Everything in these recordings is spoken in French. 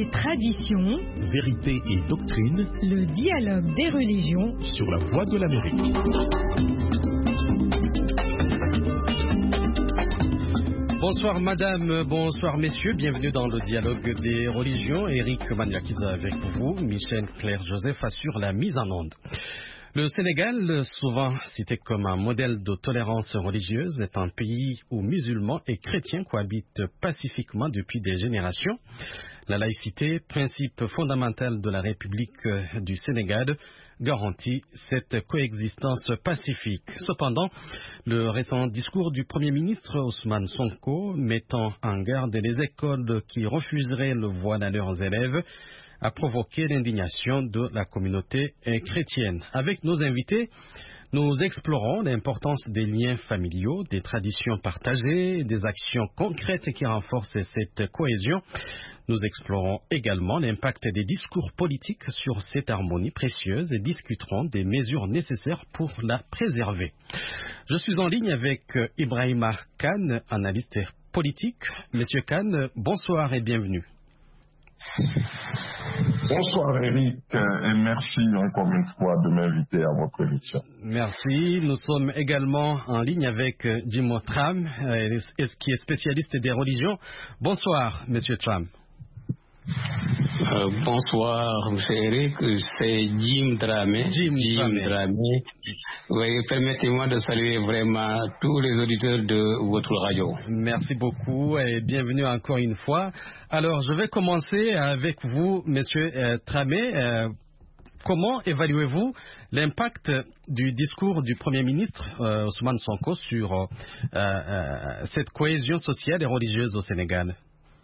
et traditions, vérité et doctrine, le dialogue des religions sur la voie de l'Amérique. Bonsoir madame, bonsoir messieurs, bienvenue dans le dialogue des religions. Eric Maniakis avec vous, Michel Claire-Joseph assure la mise en onde. Le Sénégal, souvent cité comme un modèle de tolérance religieuse, est un pays où musulmans et chrétiens cohabitent pacifiquement depuis des générations. La laïcité, principe fondamental de la République du Sénégal, garantit cette coexistence pacifique. Cependant, le récent discours du Premier ministre Ousmane Sonko, mettant en garde les écoles qui refuseraient le voile à leurs élèves, a provoqué l'indignation de la communauté chrétienne. Avec nos invités, nous explorons l'importance des liens familiaux, des traditions partagées, des actions concrètes qui renforcent cette cohésion. Nous explorons également l'impact des discours politiques sur cette harmonie précieuse et discuterons des mesures nécessaires pour la préserver. Je suis en ligne avec Ibrahima Kane, analyste politique. Monsieur Kane, bonsoir et bienvenue. Bonsoir Eric et merci encore une fois de m'inviter à votre émission. Merci. Nous sommes également en ligne avec Jim Tram, qui est spécialiste des religions. Bonsoir, Monsieur Tram. Bonsoir, M. Eric, c'est Jim Dramé. Jim Dramé. Oui, permettez-moi de saluer vraiment tous les auditeurs de votre radio. Merci beaucoup et bienvenue encore une fois. Alors, je vais commencer avec vous, M. Dramé. Comment évaluez-vous l'impact du discours du Premier ministre Ousmane Sonko sur cette cohésion sociale et religieuse au Sénégal?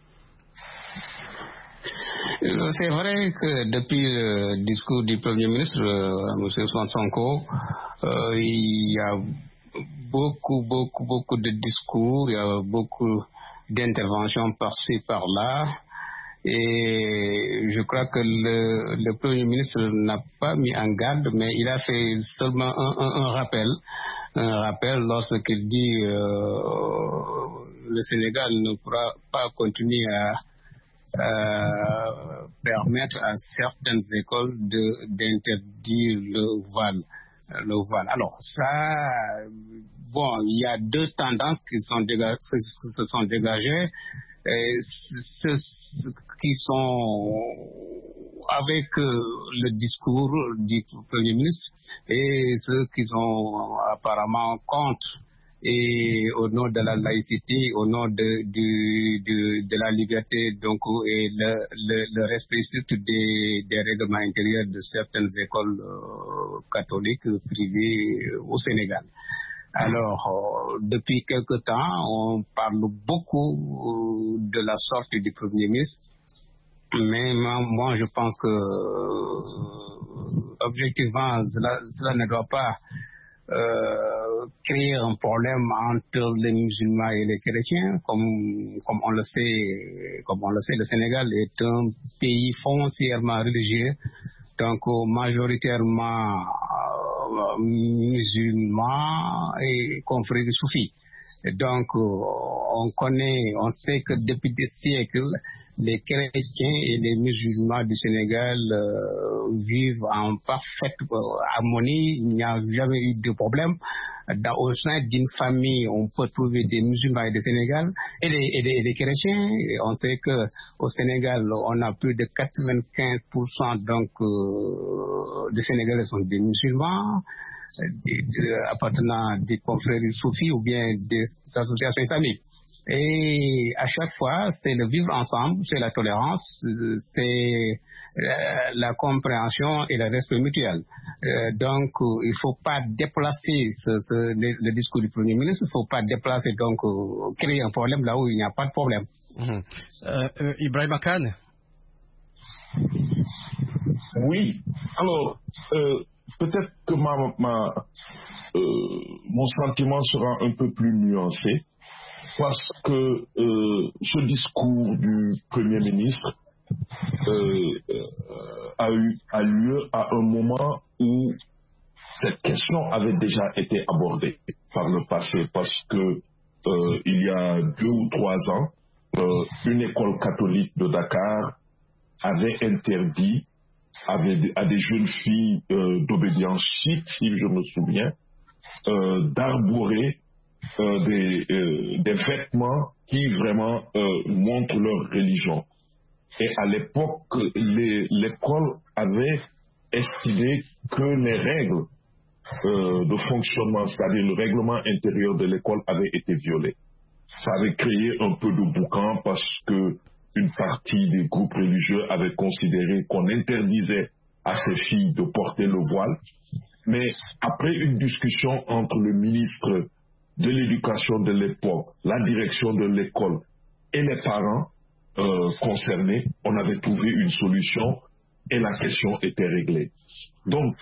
C'est vrai que depuis le discours du Premier ministre, M. Ousmane Sonko, il y a beaucoup de discours, il y a beaucoup d'interventions par-ci, par-là. Et je crois que le Premier ministre n'a pas mis en garde, mais il a fait seulement un rappel lorsqu'il dit le Sénégal ne pourra pas continuer à permettre à certaines écoles d'interdire le voile. Alors ça, bon, il y a deux tendances qui se sont dégagées. Ceux qui sont avec le discours du Premier ministre et ceux qui sont apparemment contre. Et au nom de la laïcité, au nom de la liberté, donc, et le respect surtout des règlements intérieurs de certaines écoles catholiques privées au Sénégal. Alors, depuis quelque temps, on parle beaucoup de la sortie du Premier ministre, mais moi je pense que objectivement, cela ne doit pas créer un problème entre les musulmans et les chrétiens, comme on le sait, le Sénégal est un pays foncièrement religieux, donc majoritairement musulmans et confrères soufis. Donc, on sait que depuis des siècles, les chrétiens et les musulmans du Sénégal vivent en parfaite harmonie. Il n'y a jamais eu de problème. Au sein d'une famille, on peut trouver des musulmans et des Sénégal et des chrétiens. Et on sait que au Sénégal, on a plus de 95% donc des Sénégalais sont des musulmans. Appartenant des confréries soufis ou bien des associations islamiques. Et à chaque fois, c'est le vivre ensemble, c'est la tolérance, c'est la compréhension et le respect mutuel. Donc, il ne faut pas déplacer le discours du Premier ministre, il ne faut pas déplacer, donc créer un problème là où il n'y a pas de problème. Ibrahima Kane. Oui, alors, peut-être que mon sentiment sera un peu plus nuancé parce que ce discours du Premier ministre a lieu à un moment où cette question avait déjà été abordée par le passé parce que il y a 2 ou 3 ans, une école catholique de Dakar avait interdit à des jeunes filles d'obédience chiite, si je me souviens, d'arborer des vêtements qui vraiment montrent leur religion. Et à l'époque, l'école avait estimé que les règles de fonctionnement, c'est-à-dire le règlement intérieur de l'école, avait été violé. Ça avait créé un peu de boucan parce que une partie des groupes religieux avait considéré qu'on interdisait à ces filles de porter le voile. Mais après une discussion entre le ministre de l'Éducation de l'époque, la direction de l'école et les parents concernés, on avait trouvé une solution et la question était réglée. Donc,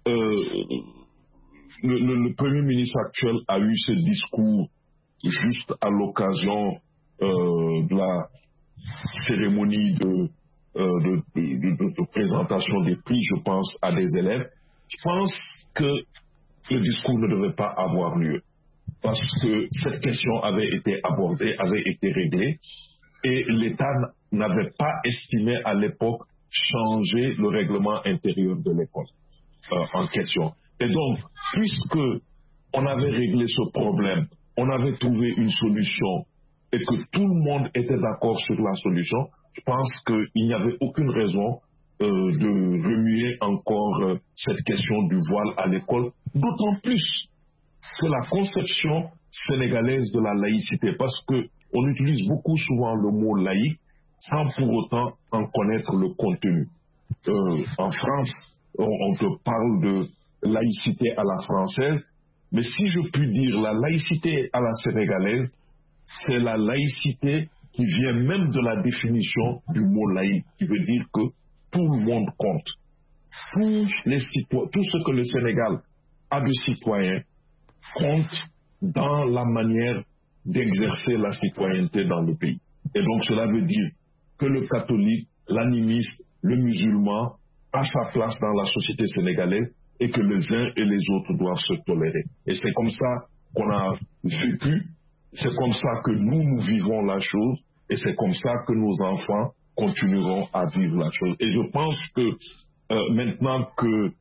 le Premier ministre actuel a eu ce discours juste à l'occasion de la cérémonie de présentation des prix, je pense, à des élèves. Je pense que le discours ne devait pas avoir lieu parce que cette question avait été abordée, avait été réglée et l'État n'avait pas estimé à l'époque changer le règlement intérieur de l'école en question. Et donc, puisque on avait réglé ce problème, on avait trouvé une solution et que tout le monde était d'accord sur la solution, je pense qu'il n'y avait aucune raison de remuer encore cette question du voile à l'école, d'autant plus que la conception sénégalaise de la laïcité, parce qu'on utilise beaucoup souvent le mot laïque sans pour autant en connaître le contenu. En France, on te parle de laïcité à la française, mais si je puis dire la laïcité à la sénégalaise, c'est la laïcité qui vient même de la définition du mot laïque, qui veut dire que tout le monde compte. Tout ce que le Sénégal a de citoyens compte dans la manière d'exercer la citoyenneté dans le pays. Et donc cela veut dire que le catholique, l'animiste, le musulman a sa place dans la société sénégalaise et que les uns et les autres doivent se tolérer. Et c'est comme ça qu'on a vécu, c'est comme ça que nous vivons la chose et c'est comme ça que nos enfants continueront à vivre la chose. Et je pense que maintenant que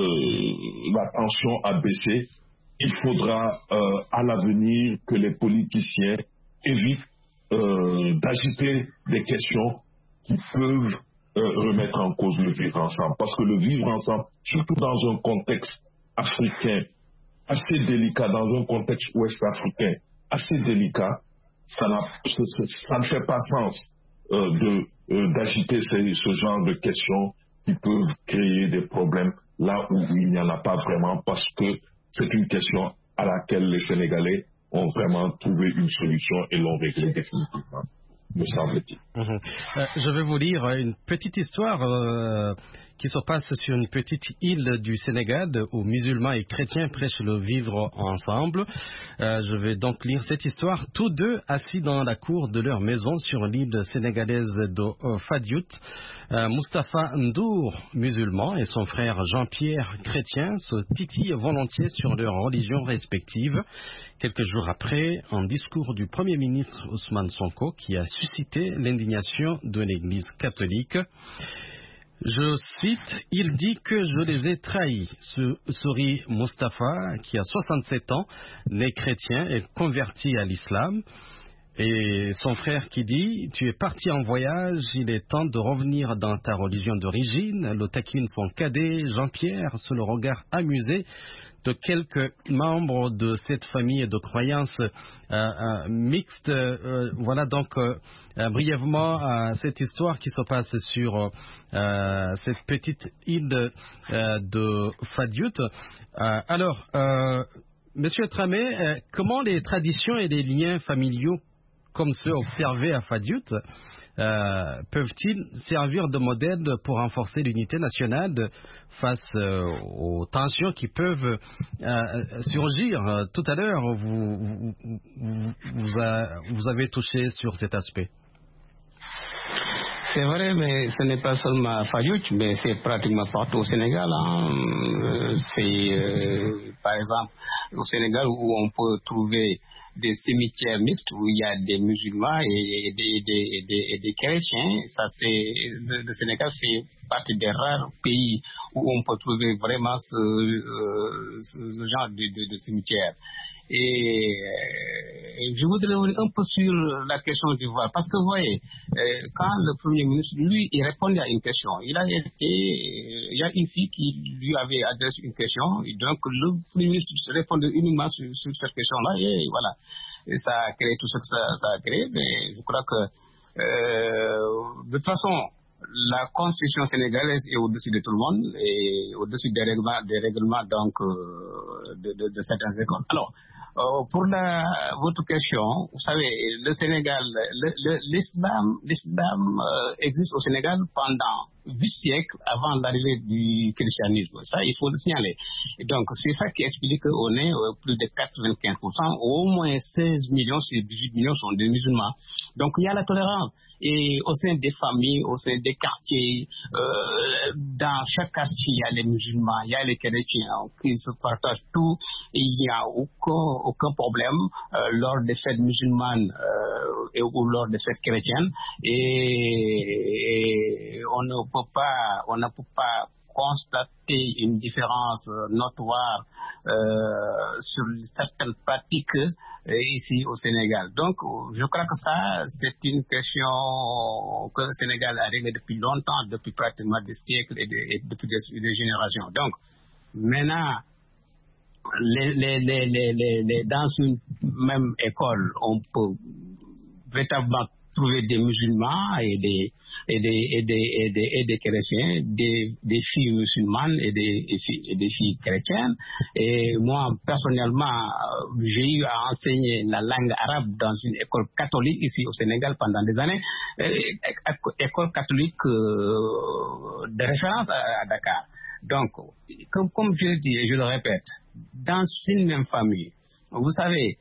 la tension a baissé, il faudra à l'avenir que les politiciens évitent d'agiter des questions qui peuvent remettre en cause le vivre ensemble. Parce que le vivre ensemble, surtout dans un contexte africain assez délicat, dans un contexte ouest-africain assez délicat, ça ne fait pas sens d'agiter ce genre de questions qui peuvent créer des problèmes là où il n'y en a pas vraiment, parce que c'est une question à laquelle les Sénégalais ont vraiment trouvé une solution et l'ont réglée définitivement, me semble-t-il. Je vais vous lire une petite histoire qui se passe sur une petite île du Sénégal où musulmans et chrétiens prêchent le vivre ensemble. Je vais donc lire cette histoire. Tous deux assis dans la cour de leur maison sur l'île sénégalaise de Fadiout, Moustapha Ndour, musulman, et son frère Jean-Pierre, chrétien, se titillent volontiers sur leurs religions respectives. Quelques jours après, un discours du Premier ministre Ousmane Sonko qui a suscité l'indignation de l'Église catholique. Je cite, « Il dit que je les ai trahis », sourit Moustapha, qui a 67 ans, né chrétien et converti à l'islam. Et son frère qui dit, « Tu es parti en voyage, il est temps de revenir dans ta religion d'origine », le taquine son cadet, Jean-Pierre, sous le regard amusé de quelques membres de cette famille de croyances mixtes. Voilà donc brièvement cette histoire qui se passe sur cette petite île de Fadiout. Alors, Monsieur Tramé, comment les traditions et les liens familiaux comme ceux observés à Fadiout peuvent-ils servir de modèle pour renforcer l'unité nationale face aux tensions qui peuvent surgir? Tout à l'heure, vous avez touché sur cet aspect. C'est vrai, mais ce n'est pas seulement à Fadiout, mais c'est pratiquement partout au Sénégal. C'est par exemple au Sénégal où on peut trouver des cimetières mixtes où il y a des musulmans et des chrétiens. Ça, le Sénégal fait partie des rares pays où on peut trouver vraiment ce genre de cimetière. Et je voudrais revenir un peu sur la question du voile, parce que vous voyez, quand le Premier ministre, lui, il répondait à une question, il y a une fille qui lui avait adressé une question, et donc le Premier ministre répondait uniquement sur cette question-là, et voilà. Et ça a créé tout ce que ça a créé, mais je crois que, de toute façon, la constitution sénégalaise est au-dessus de tout le monde, et au-dessus des règlements donc, de certaines écoles. Alors, pour votre question, vous savez, le Sénégal, l'islam existe au Sénégal pendant 8 siècles avant l'arrivée du christianisme. Ça, il faut le signaler. Et donc, c'est ça qui explique qu'on est plus de 95%, au moins 16 millions, c'est 18 millions sont des musulmans. Donc, il y a la tolérance. Et au sein des familles, au sein des quartiers, dans chaque quartier, il y a les musulmans, il y a les chrétiens qui se partagent tout. Et il n'y a aucun problème lors des fêtes musulmanes ou lors des fêtes chrétiennes. Et on ne peut pas constater une différence notoire sur certaines pratiques ici au Sénégal. Donc, je crois que ça, c'est une question que le Sénégal a réglée depuis longtemps, depuis pratiquement des siècles et depuis des générations. Donc, maintenant, dans une même école, on peut véritablement trouver des musulmans et des chrétiens, des filles musulmanes et des filles chrétiennes. Et moi, personnellement, j'ai eu à enseigner la langue arabe dans une école catholique ici au Sénégal pendant des années, école catholique de référence à Dakar. Donc, comme je le dis et je le répète, dans une même famille, vous savez,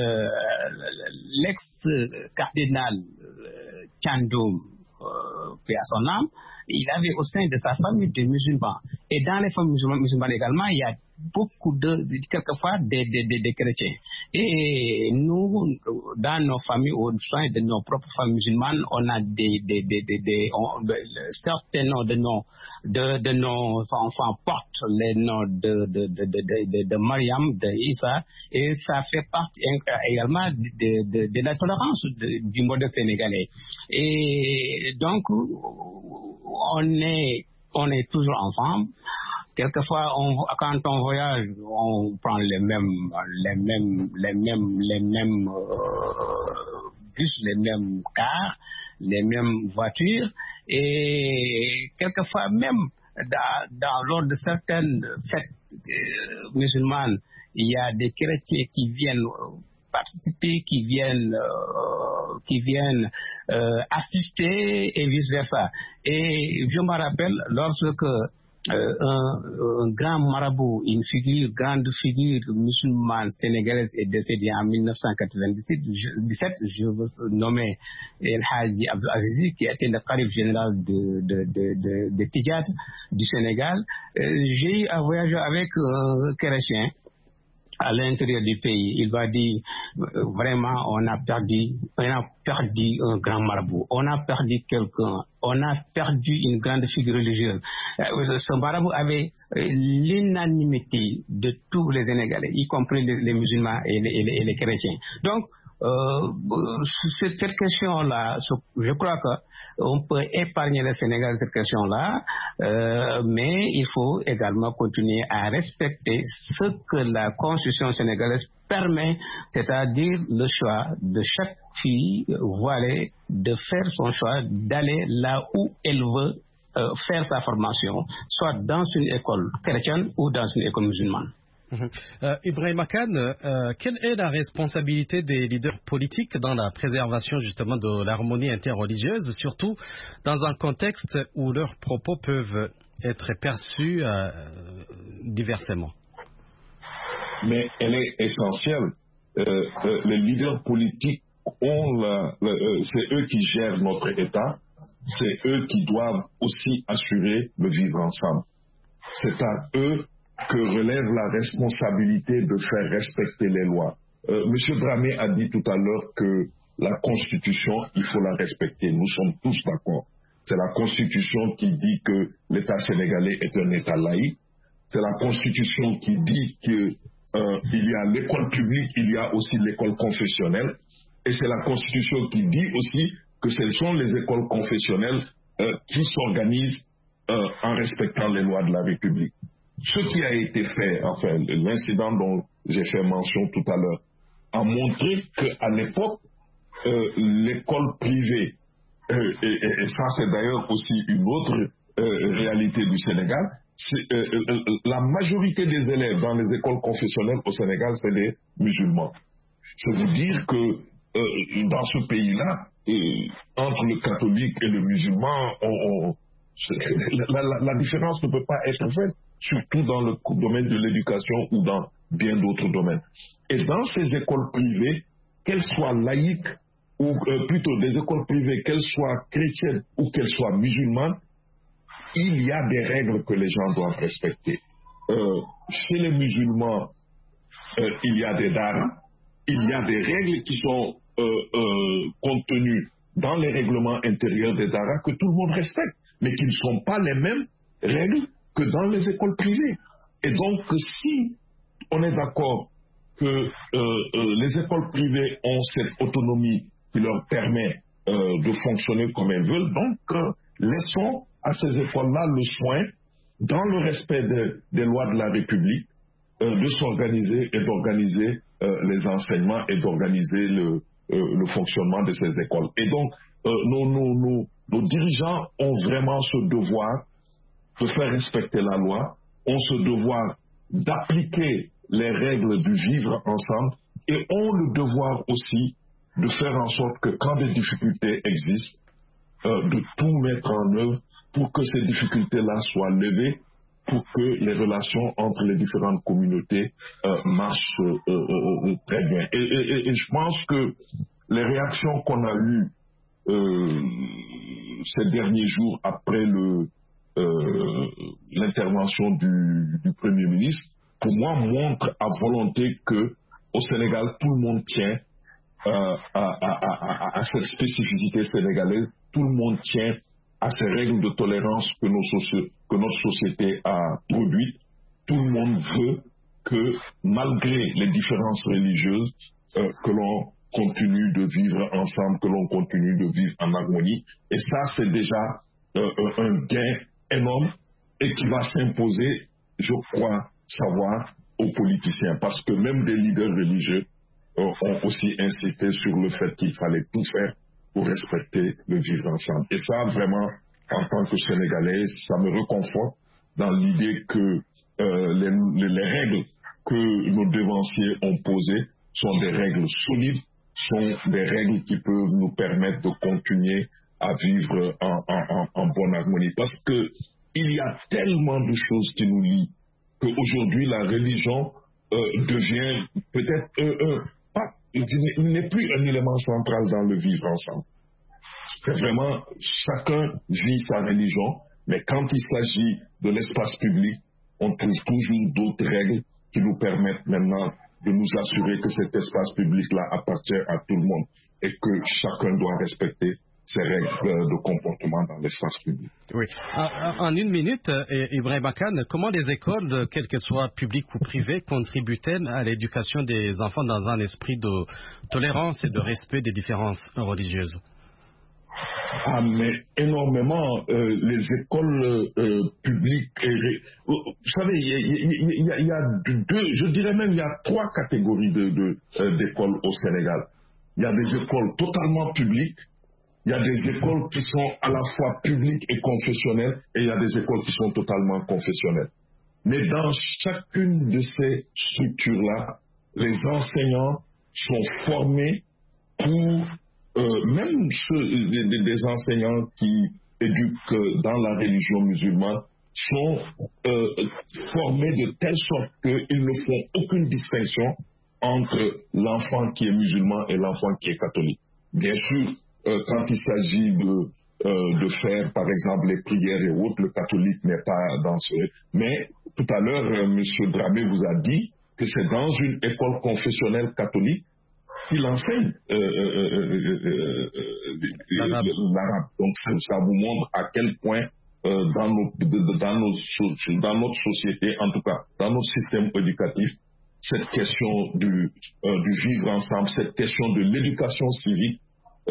l'ex-cardinal Thiandoum, paix à son âme, il avait au sein de sa famille des musulmans. Et dans les familles musulmanes également, il y a quelquefois des chrétiens. Et nous, dans nos familles, au sein de nos propres familles musulmanes, on a certains noms de nos enfants portent les noms de Mariam, de Issa, et ça fait partie également de la tolérance du modèle sénégalais. Et donc, on est toujours ensemble. Quelquefois, quand on voyage, on prend les mêmes bus, les mêmes cars, les mêmes voitures, et quelquefois même lors de certaines fêtes musulmanes, il y a des chrétiens qui viennent participer, qui viennent assister et vice versa. Et je me rappelle lorsque un grand marabout, une grande figure musulmane sénégalaise est décédée en 1997, je veux nommer El Hadji Abdou Azizi, qui était le calife général de Tidjat du Sénégal. J'ai eu à voyager avec chrétien à l'intérieur du pays. Il va dire vraiment on a perdu un grand marabout, on a perdu quelqu'un, on a perdu une grande figure religieuse. Ce marabout avait l'unanimité de tous les Sénégalais, y compris les musulmans et les chrétiens. Donc cette question-là, je crois qu'on peut épargner le Sénégal cette question-là, mais il faut également continuer à respecter ce que la Constitution sénégalaise permet, c'est-à-dire le choix de chaque fille voilée de faire son choix, d'aller là où elle veut faire sa formation, soit dans une école chrétienne ou dans une école musulmane. Ibrahima Kane, quelle est la responsabilité des leaders politiques dans la préservation justement de l'harmonie interreligieuse, surtout dans un contexte où leurs propos peuvent être perçus diversement? Mais elle est essentielle. Les leaders politiques c'est eux qui gèrent notre État, c'est eux qui doivent aussi assurer le vivre ensemble. C'est à eux que relève la responsabilité de faire respecter les lois. M. Dramé a dit tout à l'heure que la Constitution, il faut la respecter. Nous sommes tous d'accord. C'est la Constitution qui dit que l'État sénégalais est un État laïque. C'est la Constitution qui dit qu'il y a l'école publique, il y a aussi l'école confessionnelle. Et c'est la Constitution qui dit aussi que ce sont les écoles confessionnelles qui s'organisent en respectant les lois de la République. Ce qui a été fait, enfin, l'incident dont j'ai fait mention tout à l'heure, a montré qu'à l'époque, l'école privée, et ça c'est d'ailleurs aussi une autre réalité du Sénégal, la majorité des élèves dans les écoles confessionnelles au Sénégal, c'est des musulmans. C'est vous dire que dans ce pays-là, entre le catholique et le musulman, la différence ne peut pas être faite, surtout dans le domaine de l'éducation ou dans bien d'autres domaines. Et dans ces écoles privées, qu'elles soient laïques, ou plutôt des écoles privées, qu'elles soient chrétiennes ou qu'elles soient musulmanes, il y a des règles que les gens doivent respecter. Chez les musulmans, il y a des daras, il y a des règles qui sont contenues dans les règlements intérieurs des daras que tout le monde respecte, mais qui ne sont pas les mêmes règles que dans les écoles privées. Et donc, si on est d'accord que les écoles privées ont cette autonomie qui leur permet de fonctionner comme elles veulent, donc laissons à ces écoles-là le soin, dans le respect des lois de la République, de s'organiser et d'organiser les enseignements et d'organiser le fonctionnement de ces écoles. Et donc, nos dirigeants ont vraiment ce devoir de faire respecter la loi, ont ce devoir d'appliquer les règles du vivre ensemble et ont le devoir aussi de faire en sorte que quand des difficultés existent, de tout mettre en œuvre pour que ces difficultés-là soient levées, pour que les relations entre les différentes communautés marchent très bien. Et je pense que les réactions qu'on a eues ces derniers jours après l'intervention du Premier ministre, pour moi, montrent à volonté qu'au Sénégal, tout le monde tient à cette spécificité sénégalaise, tout le monde tient à ces règles de tolérance que notre société a produites. Tout le monde veut que, malgré les différences religieuses, que l'on continue de vivre ensemble, que l'on continue de vivre en harmonie. Et ça, c'est déjà un gain énorme et qui va s'imposer, je crois, savoir aux politiciens. Parce que même des leaders religieux ont aussi insisté sur le fait qu'il fallait tout faire pour respecter le vivre ensemble. Et ça, vraiment, en tant que Sénégalais, ça me réconforte dans l'idée que les règles que nos devanciers ont posées sont des règles solides, sont des règles qui peuvent nous permettre de continuer à vivre en bonne harmonie. Parce que il y a tellement de choses qui nous lient qu'aujourd'hui, la religion devient peut-être il n'est plus un élément central dans le vivre ensemble. C'est vraiment, chacun vit sa religion, mais quand il s'agit de l'espace public, on trouve toujours d'autres règles qui nous permettent maintenant de nous assurer que cet espace public-là appartient à tout le monde et que chacun doit respecter ces règles de comportement dans l'espace public. Oui. En une minute, Ibrahim Akan, comment les écoles, quelles qu'elles soient publiques ou privées, contribuent-elles à l'éducation des enfants dans un esprit de tolérance et de respect des différences religieuses? Ah, mais énormément. Les écoles publiques, vous savez, il y a deux, je dirais même il y a trois catégories d'écoles au Sénégal. Il y a des écoles totalement publiques, il y a des écoles qui sont à la fois publiques et confessionnelles, et il y a des écoles qui sont totalement confessionnelles. Mais dans chacune de ces structures-là, les enseignants sont formés pour, même des enseignants qui éduquent dans la religion musulmane, sont formés de telle sorte qu'ils ne font aucune distinction entre l'enfant qui est musulman et l'enfant qui est catholique. Bien sûr, quand il s'agit de faire, par exemple, les prières et autres, le catholique n'est pas dans ce... Mais tout à l'heure, M. Dramé vous a dit que c'est dans une école confessionnelle catholique qu'il enseigne l'arabe. Donc ça vous montre à quel point dans notre société, en tout cas dans notre système éducatif, cette question du vivre ensemble, cette question de l'éducation civique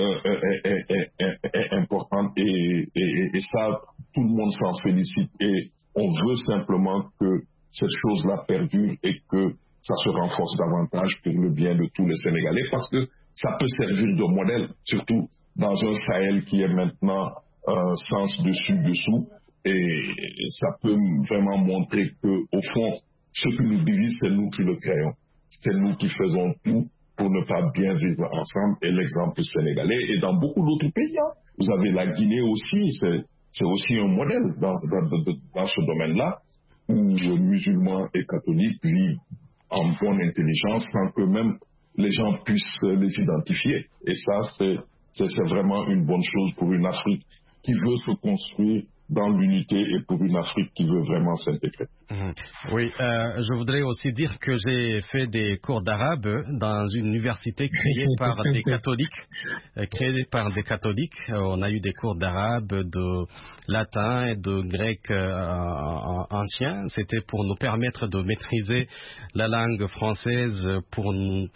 est importante et ça, tout le monde s'en félicite et on veut simplement que cette chose-là perdure et que ça se renforce davantage pour le bien de tous les Sénégalais parce que ça peut servir de modèle, surtout dans un Sahel qui est maintenant sens dessus-dessous et ça peut vraiment montrer qu'au fond, ce qui nous divise, c'est nous qui le créons. C'est nous qui faisons tout pour ne pas bien vivre ensemble et l'exemple sénégalais et dans beaucoup d'autres pays. Vous avez la Guinée aussi, c'est aussi un modèle dans ce domaine-là où les musulmans et catholiques vivent en bonne intelligence sans que même les gens puissent les identifier. Et ça, c'est vraiment une bonne chose pour une Afrique qui veut se construire dans l'unité et pour une Afrique qui veut vraiment s'intégrer. Oui, je voudrais aussi dire que j'ai fait des cours d'arabe dans une université créée par des catholiques. On a eu des cours d'arabe, de latin et de grec ancien. C'était pour nous permettre de maîtriser la langue française pour nous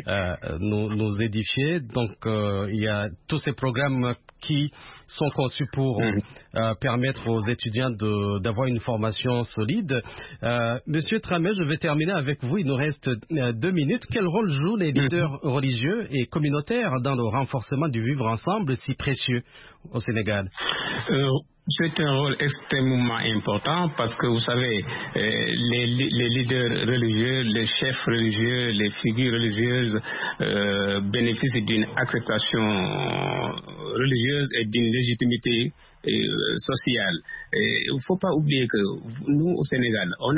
édifier. Donc, il y a tous ces programmes qui sont conçus pour permettre aux étudiants d'avoir une formation solide. Monsieur Tramé, je vais terminer avec vous. Il nous reste 2 minutes. Quel rôle jouent les leaders religieux et communautaires dans le renforcement du vivre ensemble si précieux au Sénégal? C'est un rôle extrêmement important parce que vous savez, les leaders religieux, les chefs religieux, les figures religieuses bénéficient d'une acceptation religieuse et d'une légitimité sociale. Il ne faut pas oublier que nous, au Sénégal, on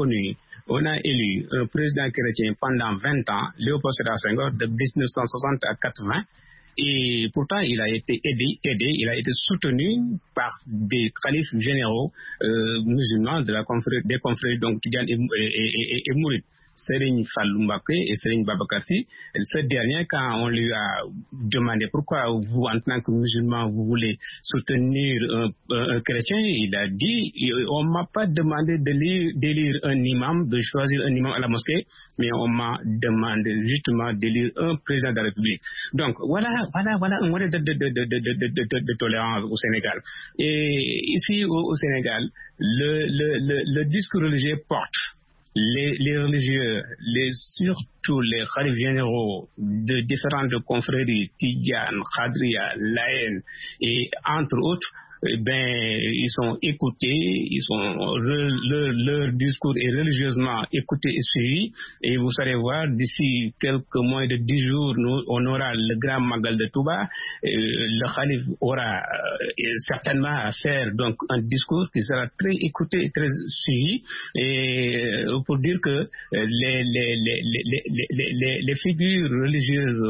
a élu un président chrétien pendant 20 ans, Léopold Sédar Senghor, de 1960 à 80. Et pourtant, il a été aidé, il a été soutenu par des khalifes généraux musulmans des confréries donc Tidiane et Mouride. Serigne Fallou Mbacké et Serigne Babacar Sy. Ce dernier, quand on lui a demandé pourquoi vous, en tant que musulman, vous voulez soutenir un chrétien, il a dit, on m'a pas demandé d'élire un imam, de choisir un imam à la mosquée, mais on m'a demandé justement d'élire un président de la République. Donc voilà un modèle de tolérance au Sénégal. Et ici au Sénégal, le discours religieux porte. Les religieux, surtout les khalifes généraux de différentes confréries, Tidjane, Khadria, Layen et entre autres, ils sont écoutés, leur discours est religieusement écouté et suivi. Et vous allez voir, d'ici quelques moins de 10 jours, on aura le grand Magal de Touba. Le Khalif aura certainement à faire donc un discours qui sera très écouté et très suivi. Et pour dire que les figures religieuses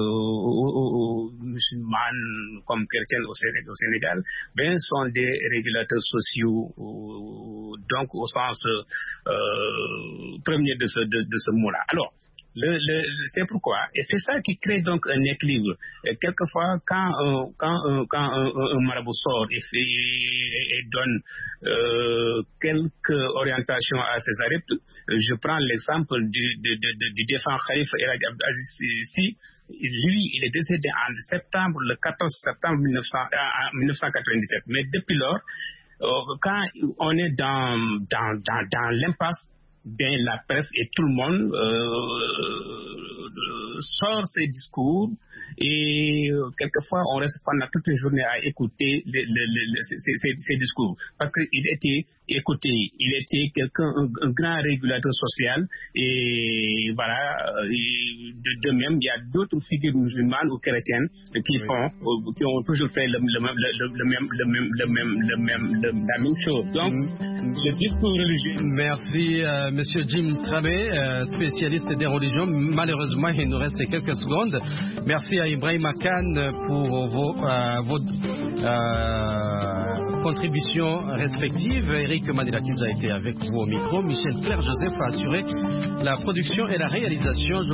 musulmanes comme chrétiennes au Sénégal, sont des régulateurs sociaux, donc au sens premier de ce mot-là. Alors, c'est pourquoi, et c'est ça qui crée donc un équilibre. Et quelquefois, quand un marabout sort et donne quelques orientations à ses adeptes, je prends l'exemple du défunt Khalife El Hadji Abdou Aziz Sy. Lui, il est décédé le 14 septembre 1997. Mais depuis lors, quand on est dans l'impasse, bien la presse et tout le monde sort ses discours et quelquefois on reste pendant toute la journée à écouter ces discours parce qu'il était écouté, il était un grand régulateur social et voilà. De même, il y a d'autres figures musulmanes ou chrétiennes qui ont toujours fait la même chose. Donc, le discours religieux. Merci, Monsieur Jim Tramé, spécialiste des religions. Malheureusement, il nous reste quelques secondes. Merci à Ibrahima Kane pour contributions respectives. Eric Manilakis a été avec vous au micro. Michel Claire Joseph a assuré la production et la réalisation.